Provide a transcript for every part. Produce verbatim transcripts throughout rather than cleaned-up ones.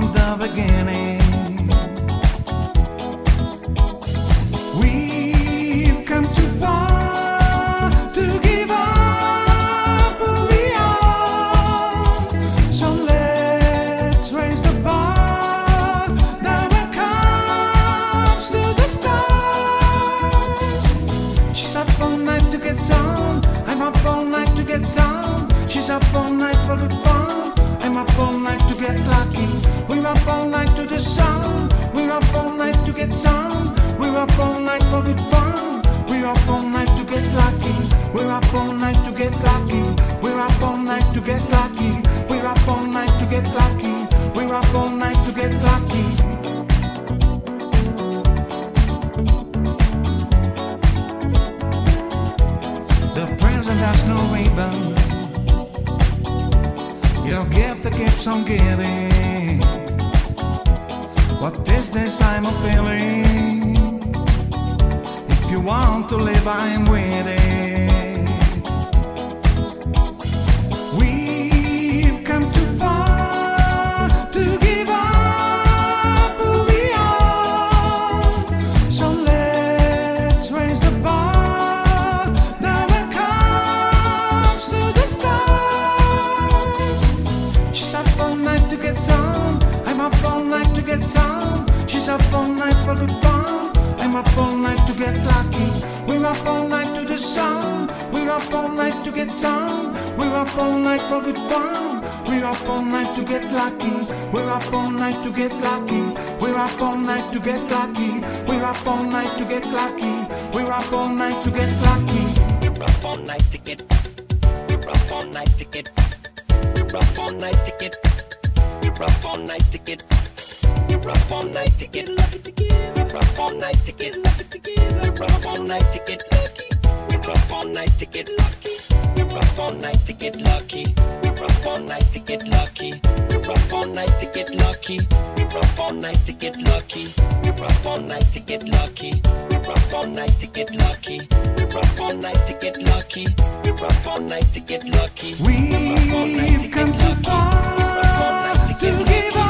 from the beginning. We've come too far to give up who we are. So let's raise the bar. Now it comes to the stars. She's up all night to get some. I'm up all night to get some. She's up all night for good fun. I'm up all night to get lucky. We're up all night to the sun. We're up all night to get some. We're up all night for good fun. We're up all night to get lucky. We're up all night to get lucky. We're up all night to get lucky. We're up all night to get lucky. We're up all night to get lucky. The present has no ribbon. Your gift that keeps on giving. What is this I'm a feeling? If you want to live, I'm with it. We've come too far to give up who we are. So let's raise the bar. Now it comes to the stars. She's up all night to get some. I'm up all night to get some. She's up all night for good fun. I'm up all night to get lucky. We're up all night to the sun. We're up all night to get some. We're up all night for good fun. We're up all night to get lucky. We're up all night to get lucky. We're up all night to get lucky. We're up all night to get lucky. We're up all night to get lucky. We're up all night to get. We're up all night to get. We're up all night to get. We're up all night to get. We're up all night to get lucky together. We're up all night to get lucky together. We're up all night to get lucky. We're up all night to get lucky. We're up all night to get lucky. We're up all night to get lucky. We're up all night to get lucky. We're up all night to get lucky. We're up all night to get lucky. We're up all night to get lucky. We're up all night to get lucky. We're up all night to get lucky. We've come too far to give up.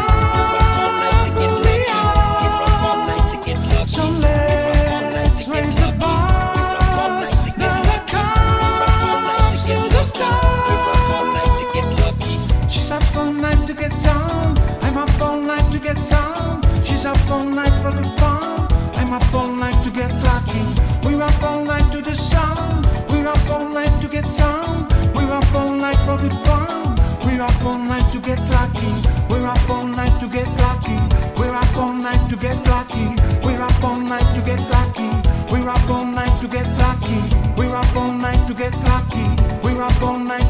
So let's raise the bar. Now it comes to the stars. She's up all night to get some. I'm up all night to get some. She's up all night for good fun. I'm up all night to get lucky. We're up all night to the sun. We're up all night to get some. We're up all night for good fun. We're up all night to get lucky. We're up all night to get lucky. We're up all night to get lucky. We're up all night to get lucky. We're up all night to get lucky. We're up all night to get lucky. We're up all night